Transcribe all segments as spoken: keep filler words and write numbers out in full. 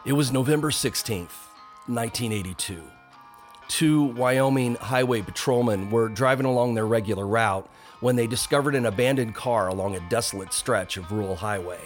It was November sixteenth, nineteen eighty-two. Two Wyoming highway patrolmen were driving along their regular route when they discovered an abandoned car along a desolate stretch of rural highway.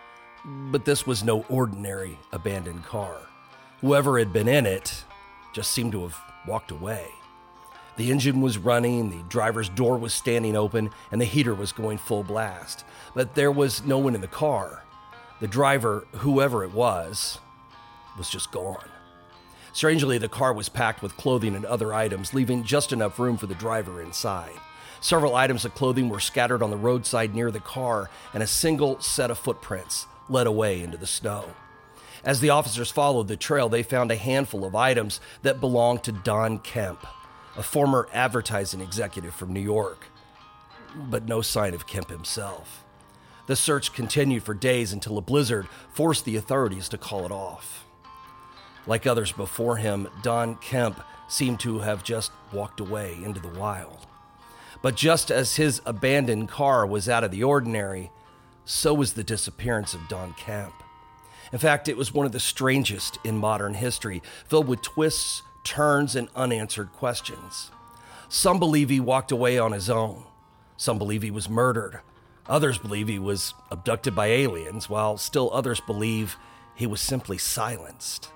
But this was no ordinary abandoned car. Whoever had been in it just seemed to have walked away. The engine was running, the driver's door was standing open, and the heater was going full blast. But there was no one in the car. The driver, whoever it was, was just gone. Strangely, the car was packed with clothing and other items, leaving just enough room for the driver inside. Several items of clothing were scattered on the roadside near the car, and a single set of footprints led away into the snow. As the officers followed the trail, they found a handful of items that belonged to Don Kemp, a former advertising executive from New York, but no sign of Kemp himself. The search continued for days until a blizzard forced the authorities to call it off. Like others before him, Don Kemp seemed to have just walked away into the wild. But just as his abandoned car was out of the ordinary, so was the disappearance of Don Kemp. In fact, it was one of the strangest in modern history, filled with twists, turns, and unanswered questions. Some believe he walked away on his own. Some believe he was murdered. Others believe he was abducted by aliens, while still others believe he was simply silenced.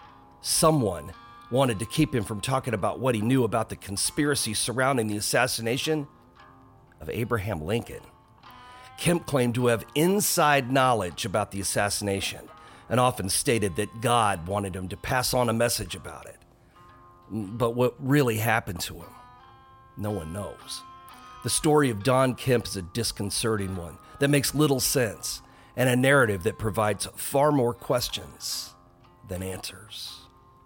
Someone wanted to keep him from talking about what he knew about the conspiracy surrounding the assassination of Abraham Lincoln. Kemp claimed to have inside knowledge about the assassination and often stated that God wanted him to pass on a message about it. But what really happened to him, no one knows. The story of Don Kemp is a disconcerting one that makes little sense and a narrative that provides far more questions than answers.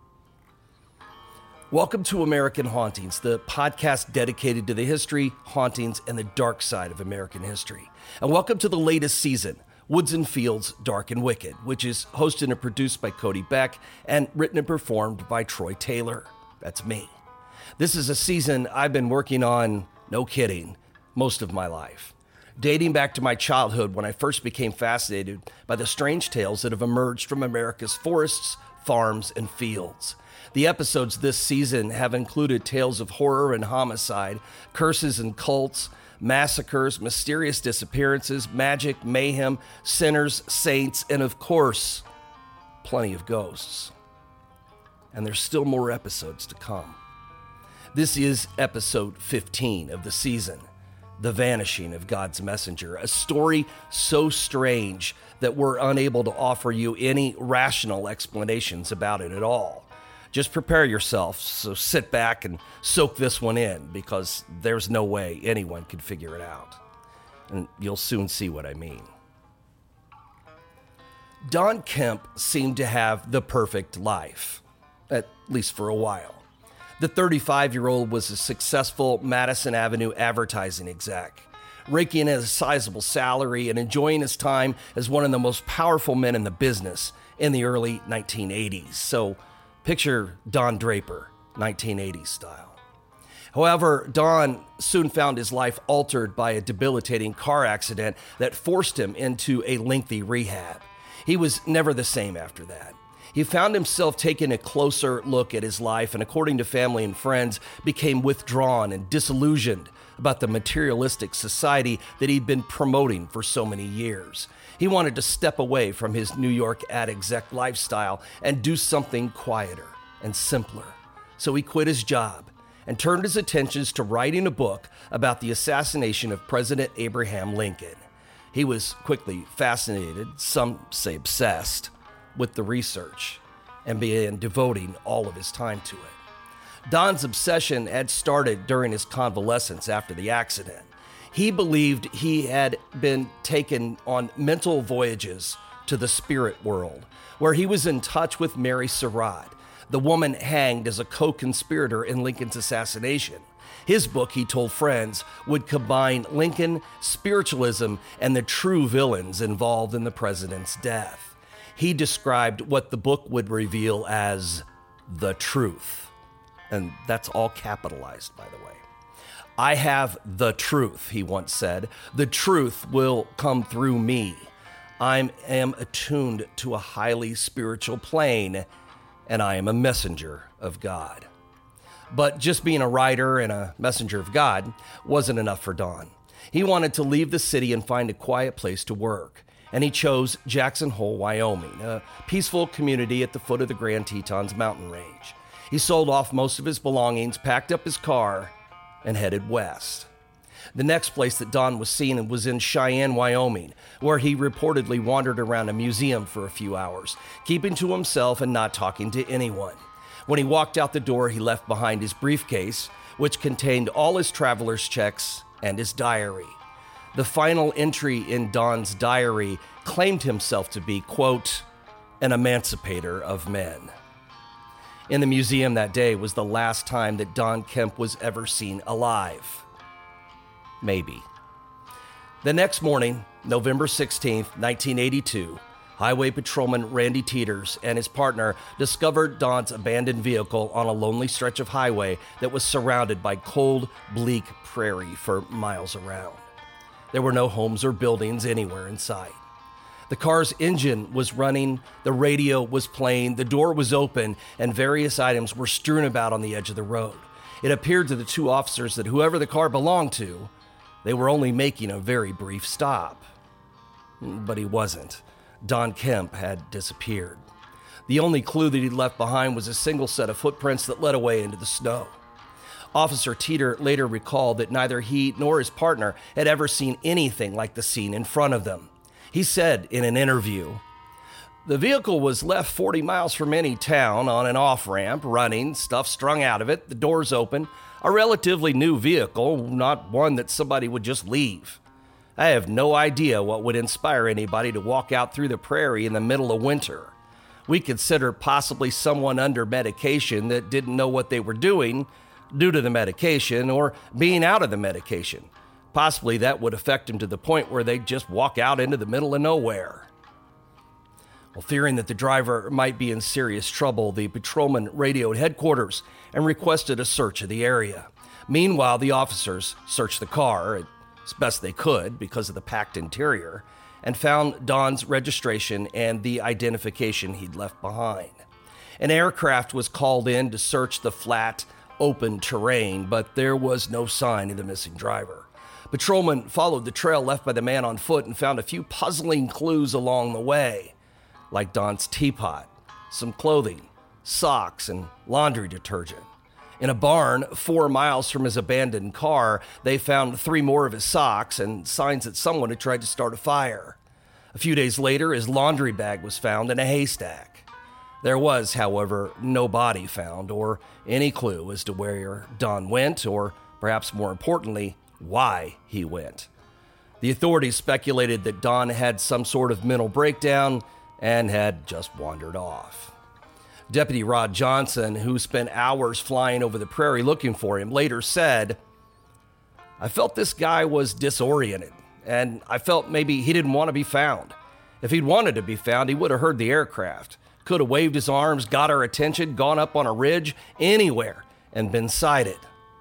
Welcome to American Hauntings, the podcast dedicated to the history, hauntings, and the dark side of American history. And welcome to the latest season, Woods and Fields, Dark and Wicked, which is hosted and produced by Cody Beck and written and performed by Troy Taylor. That's me. This is a season I've been working on, no kidding, most of my life. Dating back to my childhood when I first became fascinated by the strange tales that have emerged from America's forests, farms, and fields. The episodes this season have included tales of horror and homicide, curses and cults, massacres, mysterious disappearances, magic, mayhem, sinners, saints, and of course, plenty of ghosts. And there's still more episodes to come. This is episode fifteen of the season, The Vanishing of God's Messenger, a story so strange that we're unable to offer you any rational explanations about it at all. Just prepare yourself, so sit back and soak this one in, because there's no way anyone could figure it out. And you'll soon see what I mean. Don Kemp seemed to have the perfect life, at least for a while. The thirty-five-year-old was a successful Madison Avenue advertising exec, raking in a sizable salary and enjoying his time as one of the most powerful men in the business in the early nineteen eighties. So picture Don Draper, nineteen eighties style. However, Don soon found his life altered by a debilitating car accident that forced him into a lengthy rehab. He was never the same after that. He found himself taking a closer look at his life and, according to family and friends, became withdrawn and disillusioned about the materialistic society that he'd been promoting for so many years. He wanted to step away from his New York ad exec lifestyle and do something quieter and simpler. So he quit his job and turned his attentions to writing a book about the assassination of President Abraham Lincoln. He was quickly fascinated, some say obsessed, with the research and began devoting all of his time to it. Don's obsession had started during his convalescence after the accident. He believed he had been taken on mental voyages to the spirit world, where he was in touch with Mary Surratt, the woman hanged as a co-conspirator in Lincoln's assassination. His book, he told friends, would combine Lincoln, spiritualism, and the true villains involved in the president's death. He described what the book would reveal as the truth. And that's all capitalized, by the way. I have the truth, he once said. The truth will come through me. I am attuned to a highly spiritual plane, and I am a messenger of God. But just being a writer and a messenger of God wasn't enough for Don. He wanted to leave the city and find a quiet place to work, and he chose Jackson Hole, Wyoming, a peaceful community at the foot of the Grand Tetons mountain range. He sold off most of his belongings, packed up his car, and headed west. The next place that Don was seen was in Cheyenne, Wyoming, where he reportedly wandered around a museum for a few hours, keeping to himself and not talking to anyone. When he walked out the door, he left behind his briefcase, which contained all his traveler's checks and his diary. The final entry in Don's diary claimed himself to be, quote, an emancipator of men. In the museum that day was the last time that Don Kemp was ever seen alive. Maybe. The next morning, November sixteenth, nineteen eighty-two, Highway Patrolman Randy Teeters and his partner discovered Don's abandoned vehicle on a lonely stretch of highway that was surrounded by cold, bleak prairie for miles around. There were no homes or buildings anywhere in sight. The car's engine was running, the radio was playing, the door was open, and various items were strewn about on the edge of the road. It appeared to the two officers that whoever the car belonged to, they were only making a very brief stop. But he wasn't. Don Kemp had disappeared. The only clue that he'd left behind was a single set of footprints that led away into the snow. Officer Teeter later recalled that neither he nor his partner had ever seen anything like the scene in front of them. He said in an interview, "The vehicle was left forty miles from any town on an off-ramp, running, stuff strung out of it, the doors open, a relatively new vehicle, not one that somebody would just leave. I have no idea what would inspire anybody to walk out through the prairie in the middle of winter. We consider possibly someone under medication that didn't know what they were doing due to the medication or being out of the medication. Possibly that would affect them to the point where they'd just walk out into the middle of nowhere." Well, fearing that the driver might be in serious trouble, the patrolman radioed headquarters and requested a search of the area. Meanwhile, the officers searched the car, as best they could because of the packed interior, and found Don's registration and the identification he'd left behind. An aircraft was called in to search the flat, open terrain, but there was no sign of the missing driver. Patrolmen followed the trail left by the man on foot and found a few puzzling clues along the way, like Don's teapot, some clothing, socks, and laundry detergent. In a barn four miles from his abandoned car, they found three more of his socks and signs that someone had tried to start a fire. A few days later, his laundry bag was found in a haystack. There was, however, no body found or any clue as to where Don went, or perhaps more importantly, why he went. The authorities speculated that Don had some sort of mental breakdown and had just wandered off. Deputy Rod Johnson, who spent hours flying over the prairie looking for him, later said, "I felt this guy was disoriented, and I felt maybe he didn't want to be found. If he'd wanted to be found, he would have heard the aircraft, could have waved his arms, got our attention, gone up on a ridge, anywhere, and been sighted.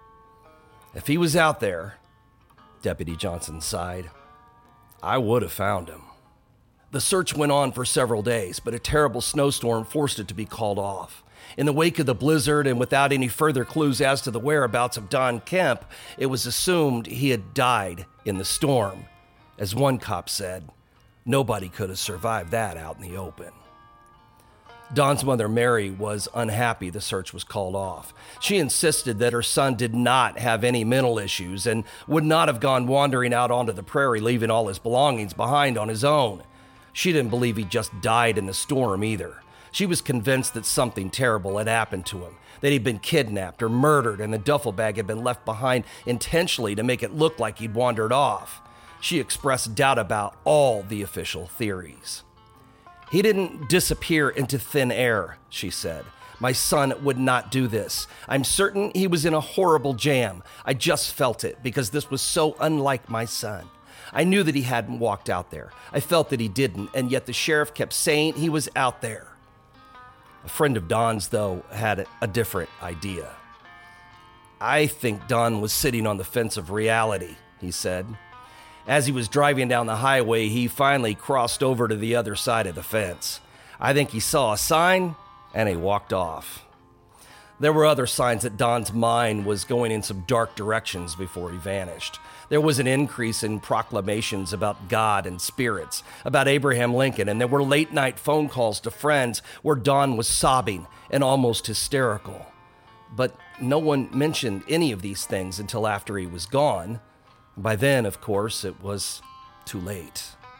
If he was out there," Deputy Johnson sighed, "I would have found him." The search went on for several days, but a terrible snowstorm forced it to be called off. In the wake of the blizzard and without any further clues as to the whereabouts of Don Kemp, it was assumed he had died in the storm. As one cop said, nobody could have survived that out in the open. Don's mother, Mary, was unhappy the search was called off. She insisted that her son did not have any mental issues and would not have gone wandering out onto the prairie, leaving all his belongings behind on his own. She didn't believe he just died in the storm either. She was convinced that something terrible had happened to him, that he'd been kidnapped or murdered and the duffel bag had been left behind intentionally to make it look like he'd wandered off. She expressed doubt about all the official theories. "He didn't disappear into thin air," she said. "My son would not do this. I'm certain he was in a horrible jam. I just felt it because this was so unlike my son. I knew that he hadn't walked out there. I felt that he didn't, and yet the sheriff kept saying he was out there." A friend of Don's, though, had a different idea. "I think Don was sitting on the fence of reality," he said. As he was driving down the highway, he finally crossed over to the other side of the fence. I think he saw a sign, and he walked off. There were other signs that Don's mind was going in some dark directions before he vanished. There was an increase in proclamations about God and spirits, about Abraham Lincoln, and there were late-night phone calls to friends where Don was sobbing and almost hysterical. But no one mentioned any of these things until after he was gone. By then, of course, it was too late.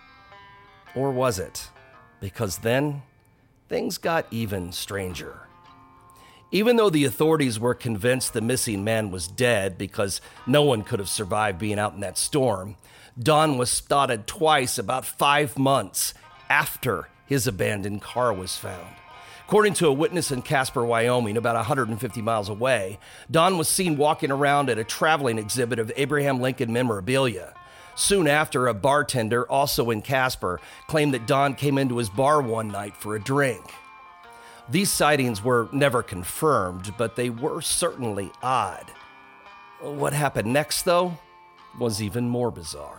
Or was it? Because then, things got even stranger. Even though the authorities were convinced the missing man was dead because no one could have survived being out in that storm, Don was spotted twice about five months after his abandoned car was found. According to a witness in Casper, Wyoming, about one hundred fifty miles away, Don was seen walking around at a traveling exhibit of Abraham Lincoln memorabilia. Soon after, a bartender, also in Casper, claimed that Don came into his bar one night for a drink. These sightings were never confirmed, but they were certainly odd. What happened next, though, was even more bizarre.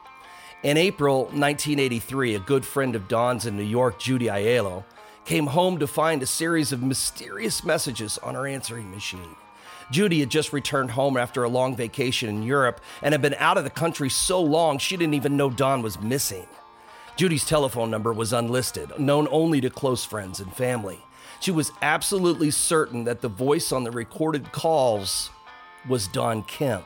In April nineteen eighty-three, a good friend of Don's in New York, Judy Aiello, came home to find a series of mysterious messages on her answering machine. Judy had just returned home after a long vacation in Europe and had been out of the country so long she didn't even know Don was missing. Judy's telephone number was unlisted, known only to close friends and family. She was absolutely certain that the voice on the recorded calls was Don Kemp.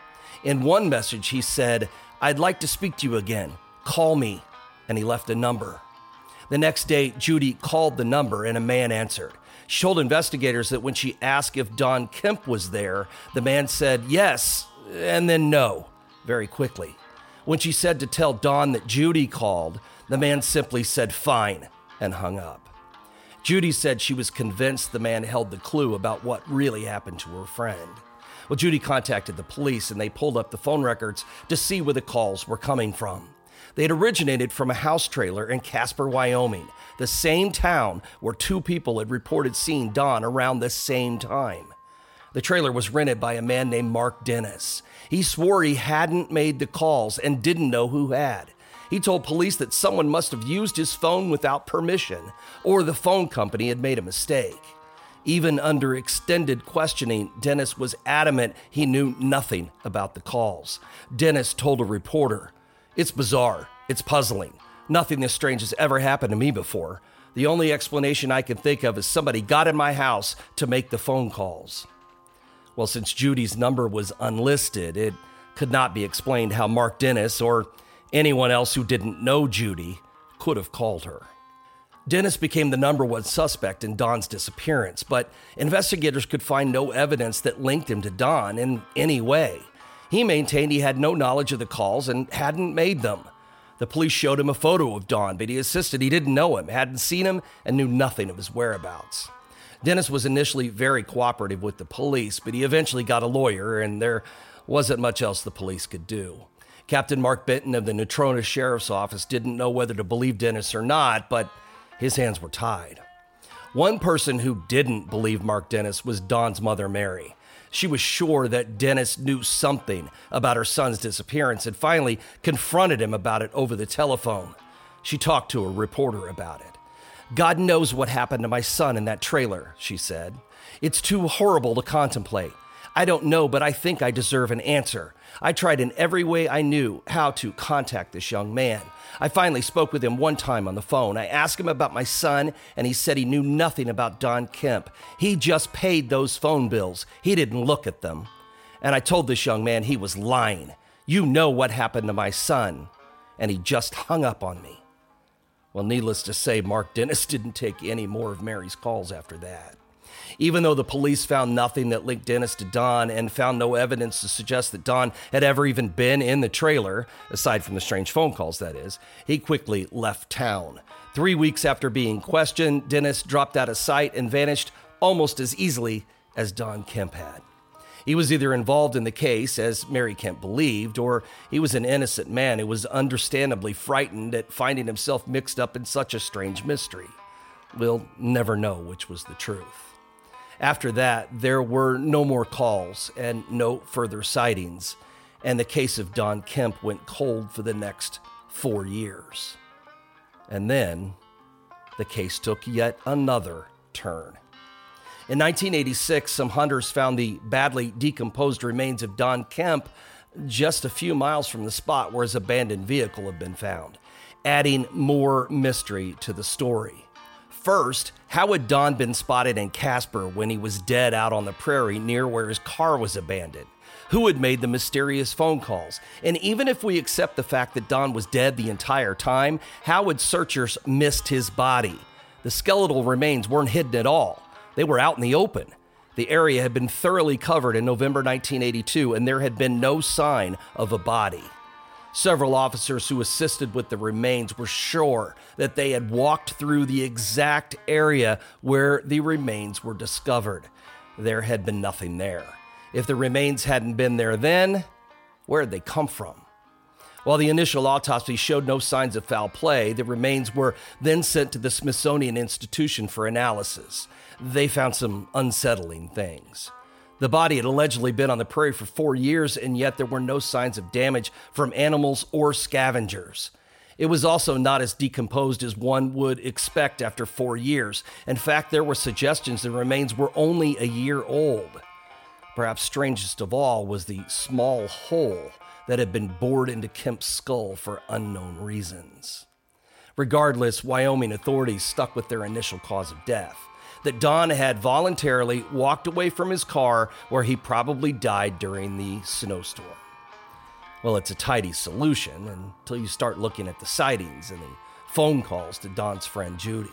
In one message, he said, "I'd like to speak to you again. Call me," and he left a number. The next day, Judy called the number and a man answered. She told investigators that when she asked if Don Kemp was there, the man said yes and then no, very quickly. When she said to tell Don that Judy called, the man simply said fine and hung up. Judy said she was convinced the man held the clue about what really happened to her friend. Well, Judy contacted the police and they pulled up the phone records to see where the calls were coming from. They had originated from a house trailer in Casper, Wyoming, the same town where two people had reported seeing Don around the same time. The trailer was rented by a man named Mark Dennis. He swore he hadn't made the calls and didn't know who had. He told police that someone must have used his phone without permission, or the phone company had made a mistake. Even under extended questioning, Dennis was adamant he knew nothing about the calls. Dennis told a reporter, "It's bizarre. It's puzzling. Nothing this strange has ever happened to me before. The only explanation I can think of is somebody got in my house to make the phone calls." Well, since Judy's number was unlisted, it could not be explained how Mark Dennis or anyone else who didn't know Judy could have called her. Dennis became the number one suspect in Don's disappearance, but investigators could find no evidence that linked him to Don in any way. He maintained he had no knowledge of the calls and hadn't made them. The police showed him a photo of Don, but he insisted he didn't know him, hadn't seen him, and knew nothing of his whereabouts. Dennis was initially very cooperative with the police, but he eventually got a lawyer, and there wasn't much else the police could do. Captain Mark Benton of the Natrona Sheriff's Office didn't know whether to believe Dennis or not, but his hands were tied. One person who didn't believe Mark Dennis was Don's mother, Mary. She was sure that Dennis knew something about her son's disappearance and finally confronted him about it over the telephone. She talked to a reporter about it. "God knows what happened to my son in that trailer," she said. "It's too horrible to contemplate. I don't know, but I think I deserve an answer. I tried in every way I knew how to contact this young man. I finally spoke with him one time on the phone. I asked him about my son, and he said he knew nothing about Don Kemp. He just paid those phone bills. He didn't look at them. And I told this young man he was lying. You know what happened to my son." And he just hung up on me. Well, needless to say, Mark Dennis didn't take any more of Mary's calls after that. Even though the police found nothing that linked Dennis to Don and found no evidence to suggest that Don had ever even been in the trailer, aside from the strange phone calls, that is, he quickly left town. Three weeks after being questioned, Dennis dropped out of sight and vanished almost as easily as Don Kemp had. He was either involved in the case, as Mary Kemp believed, or he was an innocent man who was understandably frightened at finding himself mixed up in such a strange mystery. We'll never know which was the truth. After that, there were no more calls and no further sightings, and the case of Don Kemp went cold for the next four years. And then the case took yet another turn. In nineteen eighty-six, some hunters found the badly decomposed remains of Don Kemp just a few miles from the spot where his abandoned vehicle had been found, adding more mystery to the story. First, how had Don been spotted in Casper when he was dead out on the prairie near where his car was abandoned? Who had made the mysterious phone calls? And even if we accept the fact that Don was dead the entire time, how had searchers missed his body? The skeletal remains weren't hidden at all. They were out in the open. The area had been thoroughly covered in November nineteen eighty-two, and there had been no sign of a body. Several officers who assisted with the remains were sure that they had walked through the exact area where the remains were discovered. There had been nothing there. If the remains hadn't been there then, where had they come from? While the initial autopsy showed no signs of foul play, the remains were then sent to the Smithsonian Institution for analysis. They found some unsettling things. The body had allegedly been on the prairie for four years, and yet there were no signs of damage from animals or scavengers. It was also not as decomposed as one would expect after four years. In fact, there were suggestions the remains were only a year old. Perhaps strangest of all was the small hole that had been bored into Kemp's skull for unknown reasons. Regardless, Wyoming authorities stuck with their initial cause of death, that Don had voluntarily walked away from his car where he probably died during the snowstorm. Well, it's a tidy solution until you start looking at the sightings and the phone calls to Don's friend Judy.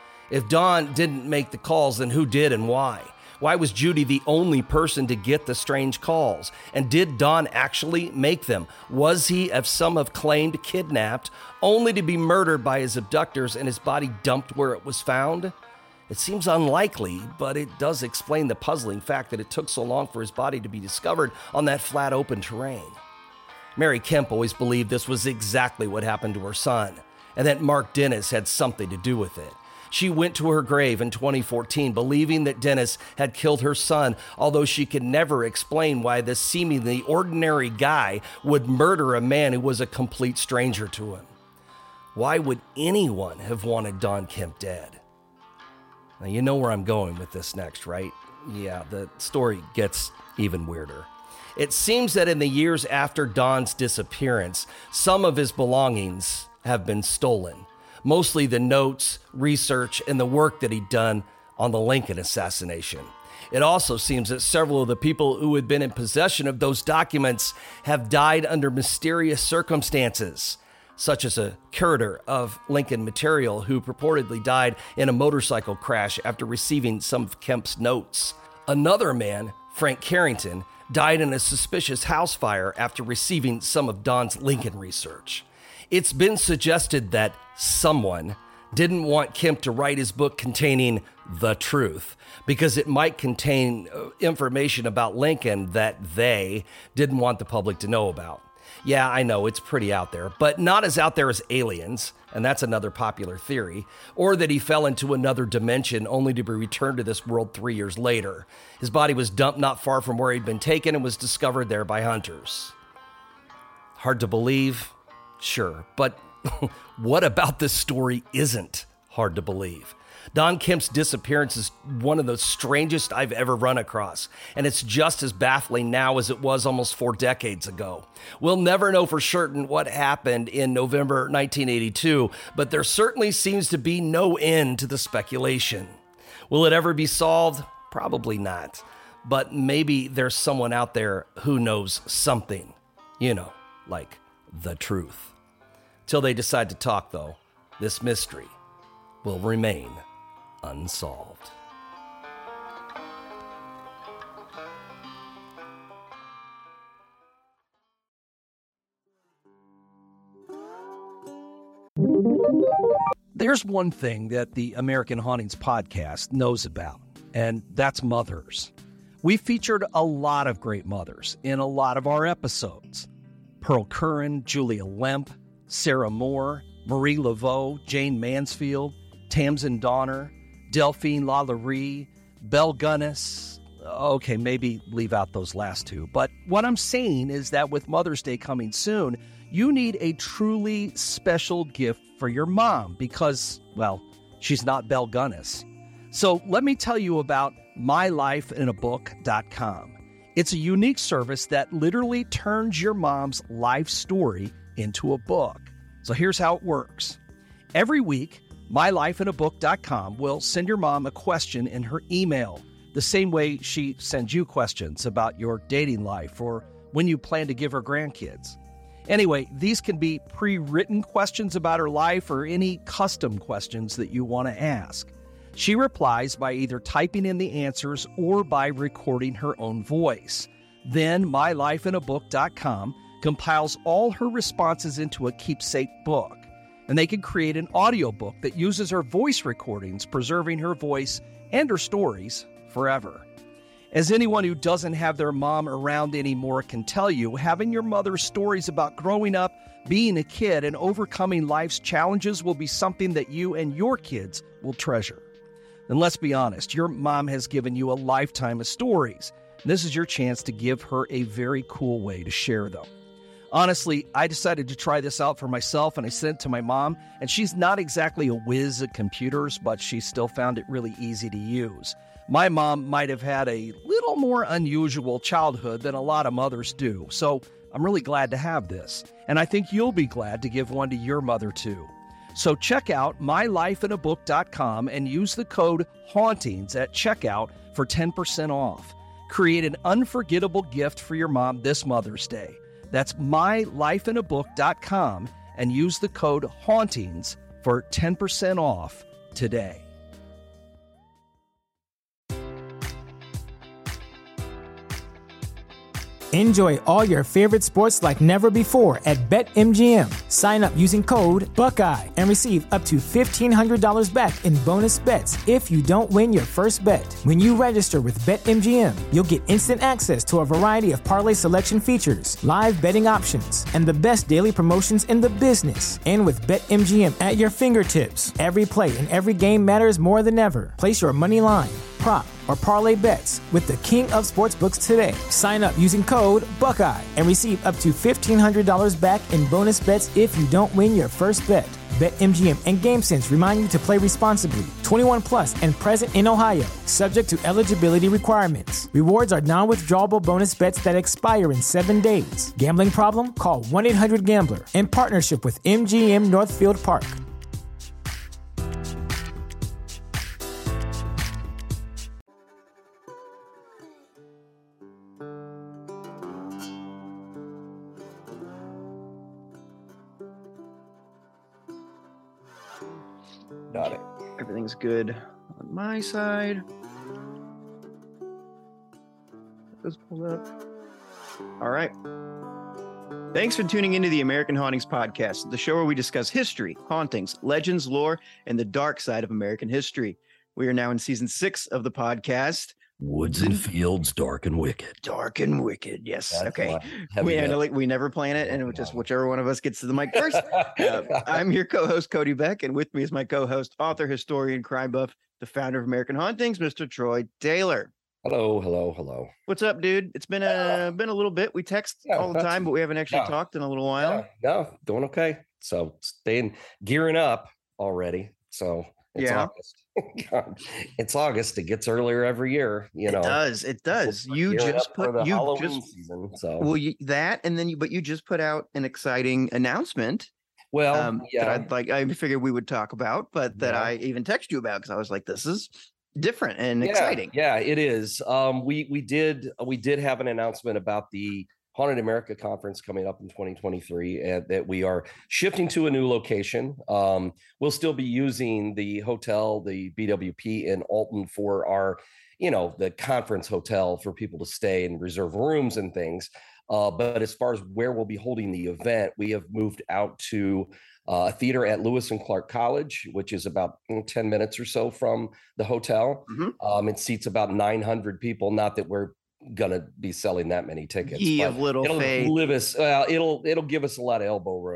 If Don didn't make the calls, then who did and why? Why was Judy the only person to get the strange calls? And did Don actually make them? Was he, as some have claimed, kidnapped, only to be murdered by his abductors and his body dumped where it was found? It seems unlikely, but it does explain the puzzling fact that it took so long for his body to be discovered on that flat, open terrain. Mary Kemp always believed this was exactly what happened to her son, and that Mark Dennis had something to do with it. She went to her grave in twenty fourteen believing that Dennis had killed her son, although she could never explain why this seemingly ordinary guy would murder a man who was a complete stranger to him. Why would anyone have wanted Don Kemp dead? Now, you know where I'm going with this next, right? Yeah, the story gets even weirder. It seems that in the years after Don's disappearance, some of his belongings have been stolen. Mostly the notes, research, and the work that he'd done on the Lincoln assassination. It also seems that several of the people who had been in possession of those documents have died under mysterious circumstances, such as a curator of Lincoln material who purportedly died in a motorcycle crash after receiving some of Kemp's notes. Another man, Frank Carrington, died in a suspicious house fire after receiving some of Don's Lincoln research. It's been suggested that someone didn't want Kemp to write his book containing the truth because it might contain information about Lincoln that they didn't want the public to know about. Yeah, I know, it's pretty out there, but not as out there as aliens, and that's another popular theory, or that he fell into another dimension only to be returned to this world three years later. His body was dumped not far from where he'd been taken and was discovered there by hunters. Hard to believe? Sure, but what about this story isn't hard to believe? Don Kemp's disappearance is one of the strangest I've ever run across, and it's just as baffling now as it was almost four decades ago. We'll never know for certain what happened in November nineteen eighty-two, but there certainly seems to be no end to the speculation. Will it ever be solved? Probably not, but maybe there's someone out there who knows something, you know, like the truth. Till they decide to talk, though, this mystery will remain unsolved. There's one thing that the American Hauntings podcast knows about, and that's mothers. We've featured a lot of great mothers in a lot of our episodes. Pearl Curran, Julia Lemp, Sarah Moore, Marie Laveau, Jane Mansfield, Tamsin Donner, Delphine LaLaurie, Belle Gunness, okay, maybe leave out those last two. But what I'm saying is that with Mother's Day coming soon, you need a truly special gift for your mom because, well, she's not Belle Gunness. So let me tell you about my life in a book dot com. It's a unique service that literally turns your mom's life story into a book. So here's how it works. Every week, my life in a book dot com will send your mom a question in her email, the same way she sends you questions about your dating life or when you plan to give her grandkids. Anyway, these can be pre-written questions about her life or any custom questions that you want to ask. She replies by either typing in the answers or by recording her own voice. Then my life in a book dot com compiles all her responses into a keepsake book. And they can create an audiobook that uses her voice recordings, preserving her voice and her stories forever. As anyone who doesn't have their mom around anymore can tell you, having your mother's stories about growing up, being a kid, and overcoming life's challenges will be something that you and your kids will treasure. And let's be honest, your mom has given you a lifetime of stories. This is your chance to give her a very cool way to share them. Honestly, I decided to try this out for myself, and I sent it to my mom, and she's not exactly a whiz at computers, but she still found it really easy to use. My mom might have had a little more unusual childhood than a lot of mothers do, so I'm really glad to have this, and I think you'll be glad to give one to your mother too. So check out my life in a book dot com and use the code HAUNTINGS at checkout for ten percent off. Create an unforgettable gift for your mom this Mother's Day. That's my life in a book dot com and use the code HAUNTINGS for ten percent off today. Enjoy all your favorite sports like never before at BetMGM. Sign up using code Buckeye and receive up to fifteen hundred dollars back in bonus bets if you don't win your first bet. When you register with BetMGM, you'll get instant access to a variety of parlay selection features, live betting options, and the best daily promotions in the business. And with BetMGM at your fingertips, every play and every game matters more than ever. Place your money line, prop, or parlay bets with the king of sportsbooks today. Sign up using code Buckeye and receive up to fifteen hundred dollars back in bonus bets if you don't win your first bet. BetMGM and GameSense remind you to play responsibly. twenty-one plus and present in Ohio, subject to eligibility requirements. Rewards are non-withdrawable bonus bets that expire in seven days. Gambling problem? Call one eight hundred gambler in partnership with M G M Northfield Park. Got it. Everything's good on my side. Let's pull up. All right. Thanks for tuning into the American Hauntings Podcast, the show where we discuss history, hauntings, legends, lore, and the dark side of American history. We are now in season six of the podcast. Woods and fields, dark and wicked. Dark and wicked. Yes. That's okay. fine. We handle it. We never plan it, and it was just whichever one of us gets to the mic first. uh, I'm your co-host, Cody Beck, and with me is my co-host, author, historian, crime buff, the founder of American Hauntings, Mister Troy Taylor. Hello, hello, hello. What's up, dude? It's been a been a little bit. We text Yeah, all the time, but we haven't actually yeah. talked in a little while. Yeah, no, doing okay. So staying gearing up already. So it's Yeah. August. God, it's August. It gets earlier every year. You know, It does. It does. We're You gearing just up for put the you Halloween just season. So well you, that, and then you but you just put out an exciting announcement. well, Um, yeah, that I'd like I figured we would talk about, but that Yeah. I even text you about because I was like, this is different and yeah, exciting. Yeah, it is. Um, we we did we did have an announcement about the Haunted America Conference coming up in twenty twenty-three, and that we are shifting to a new location. Um, we'll still be using the hotel, the B W P in Alton for our, you know, the conference hotel for people to stay and reserve rooms and things. Uh, but as far as where we'll be holding the event, we have moved out to uh, a theater at Lewis and Clark College, which is about mm, ten minutes or so from the hotel. Mhm. Um, it seats about nine hundred people. Not that we're gonna be selling that many tickets. Ye but of little it'll faith. give us, well, it'll it'll give us a lot of elbow room.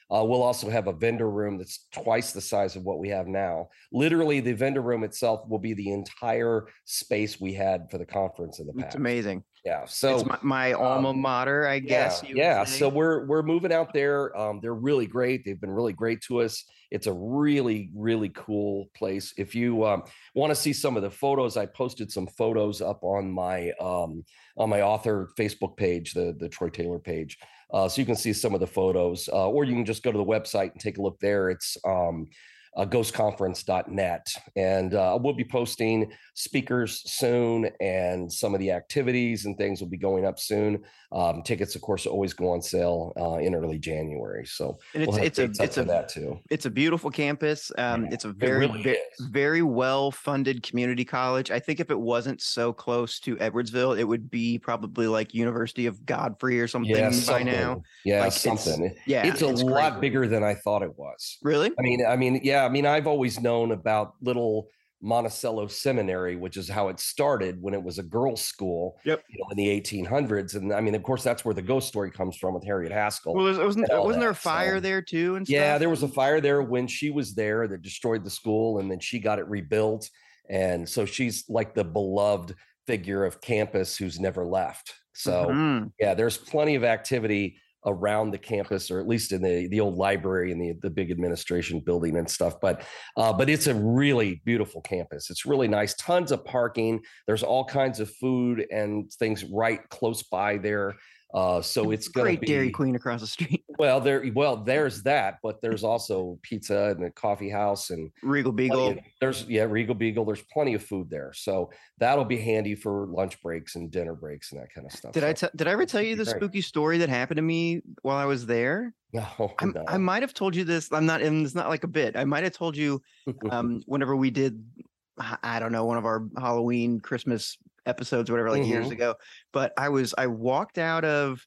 Uh, we'll also have a vendor room that's twice the size of what we have now. Literally, the vendor room itself will be the entire space we had for the conference in the past. It's amazing. Yeah. So it's my, my alma um, mater, I guess. Yeah. You would Yeah. say. So we're we're moving out there. Um, they're really great. They've been really great to us. It's a really, really cool place. If you um, want to see some of the photos, I posted some photos up on my um, on my author Facebook page, the the Troy Taylor page. Uh, so you can see some of the photos, uh, or you can just go to the website and take a look there. It's um, uh, ghost conference dot net. And uh, we'll be posting speakers soon, and some of the activities and things will be going up soon. Um, tickets, of course, always go on sale uh, in early January. So and it's we'll it's a it's a that too. It's a beautiful campus. Um, Yeah, it's a very it really ve- is. very well funded community college. I think if it wasn't so close to Edwardsville, it would be probably like University of Godfrey or something Yeah, by something. now. Yeah, Like, it's- something. yeah, it's a it's lot great. bigger than I thought it was. Really? I mean, I mean, yeah, I mean, I've always known about little Monticello Seminary, which is how it started when it was a girls' school, Yep. you know, in the eighteen hundreds. And I mean, of course, that's where the ghost story comes from with Harriet Haskell. Well, there's- wasn't and all wasn't there a that, so- fire there too? And Yeah, stuff? there was a fire there when she was there that destroyed the school, and then she got it rebuilt. And so she's like the beloved figure of campus who's never left. So Mhm. yeah, there's plenty of activity around the campus, or at least in the the old library and the the big administration building and stuff. But uh, but it's a really beautiful campus. It's really nice. Tons of parking. There's all kinds of food and things right close by there. Uh, so it's going to great be Dairy Queen across the street. well there. Well, there's that, but there's also pizza and a coffee house and Regal plenty Beagle. of- there's yeah Regal Beagle. There's plenty of food there, so that'll be handy for lunch breaks and dinner breaks and that kind of stuff. Did I So- te- did I ever tell you the Great. spooky story that happened to me while I was there? No, I'm, no. I might have told you this. I'm not, and it's not like a bit. I might have told you um, whenever we did, I I don't know, one of our Halloween, Christmas episodes, whatever, like years Mhm. ago. But I was, I walked out of,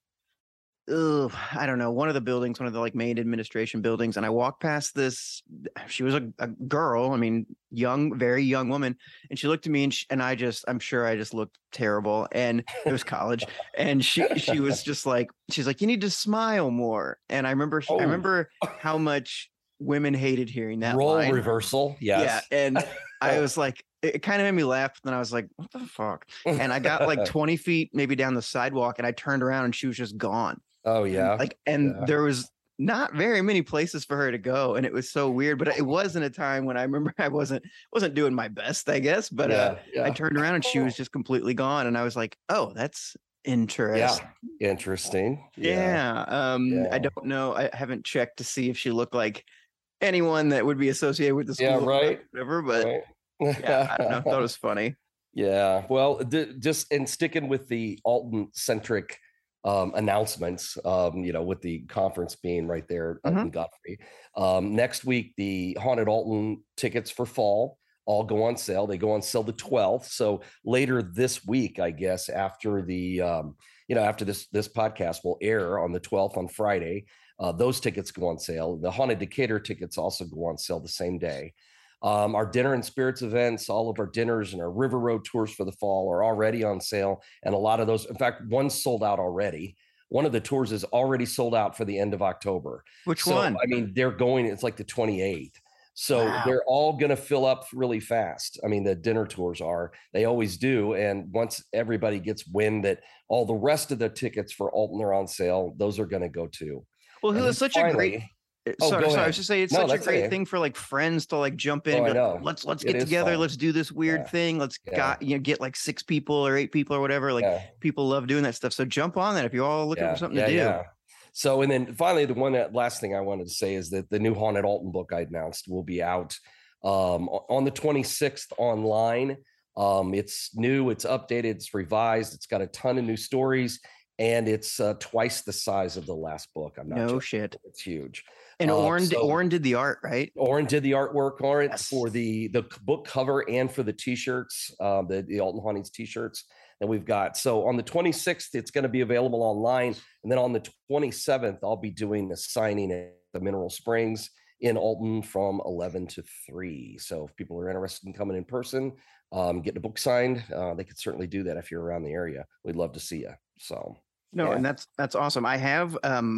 ugh, I don't know, one of the buildings, one of the like main administration buildings, and I walked past this. She was a, a girl. I mean, young, very young woman, and she looked at me, and she, and I just, I'm sure I just looked terrible. And it was college, and she she was just like, she's like, you need to smile more. And I remember, Oh. I remember how much women hated hearing that Role line. reversal. Yes. Yeah, and I was like, it, it kind of made me laugh. But then I was like, what the fuck? And I got like twenty feet maybe down the sidewalk, and I turned around, and she was just gone. oh And, yeah. like, and Yeah. there was not very many places for her to go, and it was so weird. But it wasn't a time when I remember I wasn't wasn't doing my best, I guess. But uh, yeah, I yeah. turned around, and she was just completely gone, and I was like, oh, that's interesting. Interesting. Yeah. Um, Yeah. I don't know. I haven't checked to see if she looked like anyone that would be associated with the school. Yeah, or right, Whatever, but Right. yeah, I don't know. I thought it was funny. Yeah, well, d- just and sticking with the Alton centric um, announcements, um, you know, with the conference being right there, Mhm. Alton Godfrey. Um, next week, the Haunted Alton tickets for fall all go on sale. They go on sale the twelfth. So later this week, I guess, after the, um, you know, after this this podcast will air on the twelfth on Friday, uh, those tickets go on sale. The Haunted Decatur tickets also go on sale the same day. Um, our dinner and spirits events, all of our dinners and our River Road tours for the fall are already on sale. And a lot of those, in fact, one's sold out already. One of the tours is already sold out for the end of October. Which So, one? I mean, they're going, it's like the twenty-eighth. So Wow. they're all going to fill up really fast. I mean, the dinner tours are, they always do. And once everybody gets wind that all the rest of the tickets for Alton are on sale, those are going to go too. Well, And it's then such a great. finally- Oh, Sorry, go sorry. I ahead. was just saying it's No, such a that's great okay. thing for like friends to like jump in. Oh, and I be like, know. let's let's It get is together. fun. Let's do this weird Yeah. thing. Let's Yeah. got you know get like six people or eight people or whatever. Like Yeah. people love doing that stuff. So jump on that if you're all looking Yeah, for something yeah, to do. yeah. So, and then finally, the one that last thing I wanted to say is that the new Haunted Alton book I announced will be out um, o- on the twenty-sixth online. Um, it's new, it's updated, it's revised, it's got a ton of new stories, and it's uh, twice the size of the last book. I'm not No joking. shit. It's huge. And Uh, Oren so- Oren did the art, right? Oren did the artwork on it Yes. for the the c- book cover and for the t-shirts, uh, the the Alton Hauntings t-shirts that we've got. So on the twenty-sixth, it's going to be available online, and then on the twenty-seventh, I'll be doing a signing at the Mineral Springs in Alton from eleven to three. So if people are interested in coming in person, um, getting a book signed, uh, they could certainly do that if you're around the area. We'd love to see you. So No, yeah. and that's that's awesome. I have um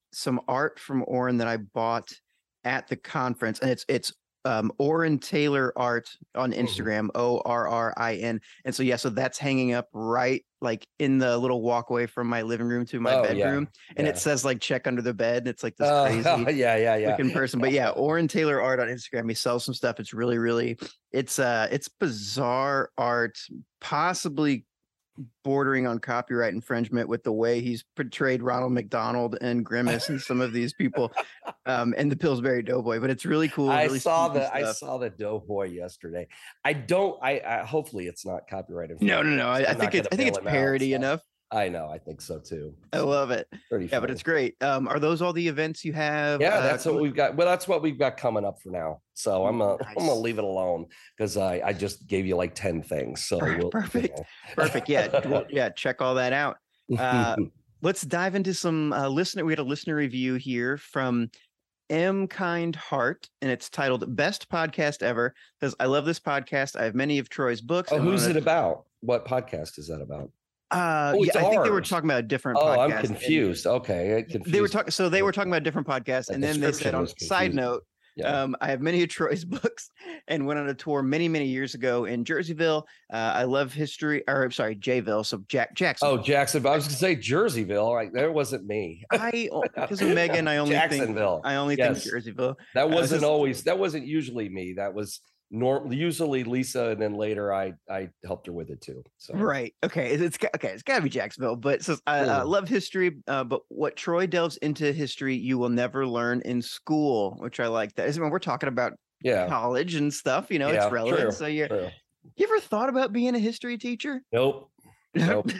some art from Oren that I bought at the conference, and it's it's um Oren Taylor Art on Instagram, mm-hmm. O R R I N. And so yeah, so that's hanging up right like in the little walkway from my living room to my oh, bedroom. Yeah. And yeah. it says like check under the bed. It's like this uh, crazy yeah, yeah, yeah. looking person. But yeah, Oren Taylor Art on Instagram. He sells some stuff. It's really, really it's uh it's bizarre art, possibly bordering on copyright infringement with the way he's portrayed Ronald McDonald and Grimace and some of these people, um, and the Pillsbury Doughboy. But it's really cool. I really saw the stuff. I saw the Doughboy yesterday. I don't. I, I hopefully it's not copyright infringement. No, no, no. I, I think it's I think it's parody out, so. enough. I know. I think so too. I love it. Pretty yeah, funny. But it's great. Um, are those all the events you have? Yeah, that's uh, what we've got. Well, that's what we've got coming up for now. So I'm gonna nice. I'm gonna leave it alone because I I just gave you like ten things. So we'll, perfect, you know. perfect. Yeah, well, yeah. Check all that out. Uh, let's dive into some uh, listener. We had a listener review here from M Kind Heart, and it's titled "Best Podcast Ever." Because I love this podcast. I have many of Troy's books. Oh, who's it about? What podcast is that about? Uh, oh, yeah, I think they were talking about a different. Oh, podcast. I'm confused. And okay, confused. They were talking. So they were talking about a different podcast, and then they said, on side note, yeah. um, I have many of Troy's books, and went on a tour many, many years ago in Jerseyville. Uh, I love history, or sorry, Jayville. So Jack Jackson. Oh, Jacksonville. I was going to say Jerseyville. Like there wasn't me. I because of Megan, I only Jacksonville. Think, I only yes. think Jerseyville. That wasn't uh, always. That wasn't usually me. That was. Norm, usually Lisa, and then later I I helped her with it too. So right, okay, it's okay. It's got to be Jacksonville, but it says I uh, love history. Uh, but what Troy delves into history, you will never learn in school, which I like. That I mean, we're talking about yeah college and stuff. You know, yeah, it's relevant. True, so you're. True. You ever thought about being a history teacher? Nope. Nope.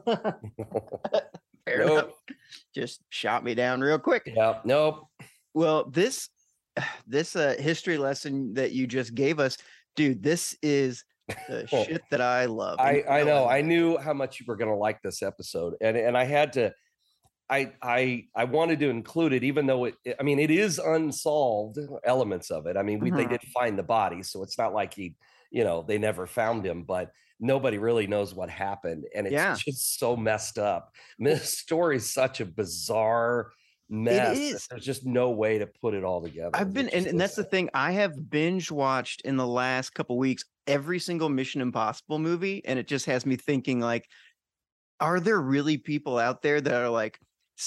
Fair nope. enough. Just shot me down real quick. Yeah. Nope. Well, this. This uh, history lesson that you just gave us, dude, this is the shit that I love. I, I know. I knew how much you were going to like this episode. And, and I had to, I, I, I wanted to include it, even though it, I mean, it is unsolved elements of it. I mean, we, mm-hmm. they did find the body. So it's not like he, you know, they never found him, but nobody really knows what happened. And it's yeah. just so messed up. I mean, this story is such a bizarre mess. It is. There's just no way to put it all together. I've been, and, and that's the thing. I have binge watched in the last couple weeks every single Mission Impossible movie, and it just has me thinking, like, are there really people out there that are like